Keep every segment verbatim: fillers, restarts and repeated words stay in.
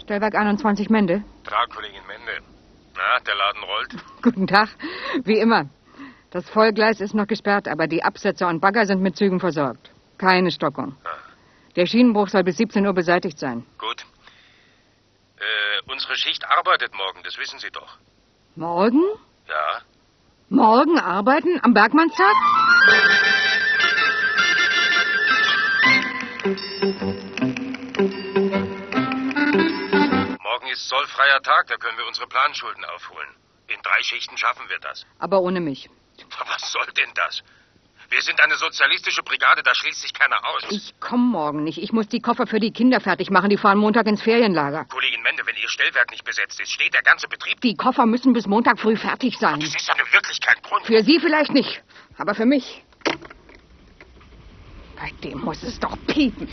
Stellwerk einundzwanzig Mende. Tag, Kollegin Mende. Na, der Laden rollt? Guten Tag. Wie immer. Das Vollgleis ist noch gesperrt, aber die Absetzer und Bagger sind mit Zügen versorgt. Keine Stockung. Ah. Der Schienenbruch soll bis siebzehn Uhr beseitigt sein. Gut. Äh, unsere Schicht arbeitet morgen, das wissen Sie doch. Morgen? Ja. Morgen arbeiten? Am Bergmannstag? Morgen ist zollfreier Tag, da können wir unsere Planschulden aufholen. In drei Schichten schaffen wir das. Aber ohne mich. Was soll denn das? Wir sind eine sozialistische Brigade, da schließt sich keiner aus. Ich komme morgen nicht. Ich muss die Koffer für die Kinder fertig machen. Die fahren Montag ins Ferienlager. Kollegin Mende, wenn Ihr Stellwerk nicht besetzt ist, steht der ganze Betrieb... Die Koffer müssen bis Montag früh fertig sein. Das ist ja nun wirklich kein Grund. Für Sie vielleicht nicht, aber für mich. Bei dem muss es doch piepen.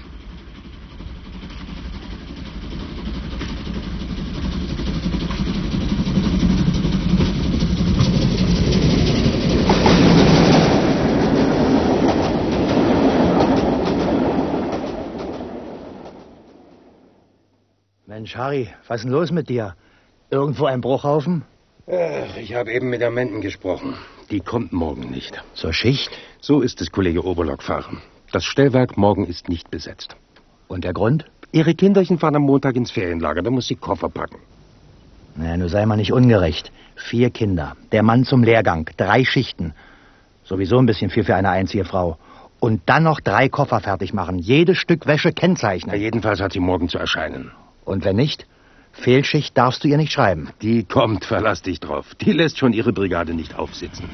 Mensch, Harry, was ist denn los mit dir? Irgendwo ein Bruchhaufen? Ach, ich habe eben mit der Menden gesprochen. Die kommt morgen nicht. Zur Schicht? So ist es, Kollege Oberlock fahren. Das Stellwerk morgen ist nicht besetzt. Und der Grund? Ihre Kinderchen fahren am Montag ins Ferienlager, da muss sie Koffer packen. Naja, nur sei mal nicht ungerecht. Vier Kinder, der Mann zum Lehrgang, drei Schichten. Sowieso ein bisschen viel für eine einzige Frau. Und dann noch drei Koffer fertig machen, jedes Stück Wäsche kennzeichnen. Ja, jedenfalls hat sie morgen zu erscheinen. Und wenn nicht? Fehlschicht darfst du ihr nicht schreiben. Die kommt, verlass dich drauf. Die lässt schon ihre Brigade nicht aufsitzen.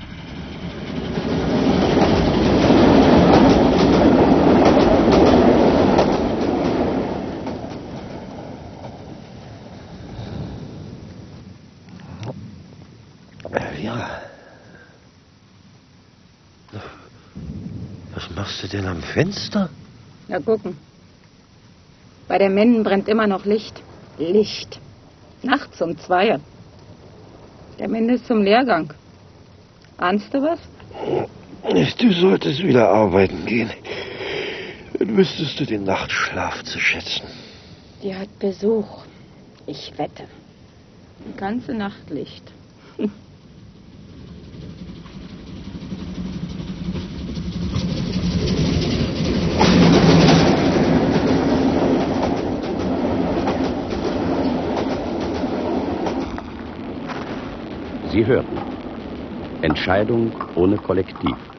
Ja. Was machst du denn am Fenster? Na, gucken. Bei der Menden brennt immer noch Licht. Licht. Nachts um zwei. Der Mende ist zum Lehrgang. Ahnst du was? Du solltest wieder arbeiten gehen. Dann wüsstest du den Nachtschlaf zu schätzen. Die hat Besuch. Ich wette. Die ganze Nacht Licht. Sie hörten Entscheidung ohne Kollektiv.